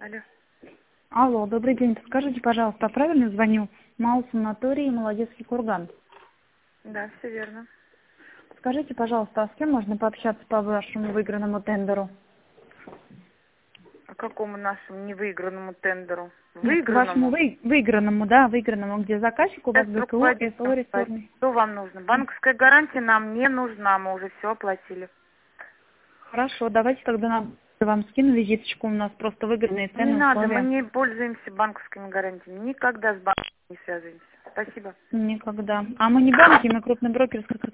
Алло. Алло, добрый день. Скажите, пожалуйста, правильно звоню? Маус санаторий, Молодецкий курган. Да, все верно. Скажите, пожалуйста, а с кем можно пообщаться по вашему выигранному тендеру? А какому нашему невыигранному тендеру? Нет, к вашему Выигранному? выигранному, да, выигранному, где заказчик у вас Сейчас БКУ и СО руководитель. Реформы. Что вам нужно? Банковская гарантия нам не нужна, мы уже все оплатили. Хорошо, давайте тогда вам скину визиточку, у нас просто выгодные Не цены, надо, мы условия. не пользуемся банковскими гарантиями. Никогда с банком не связываемся. Спасибо. Никогда. А мы не банки, мы крупный брокер,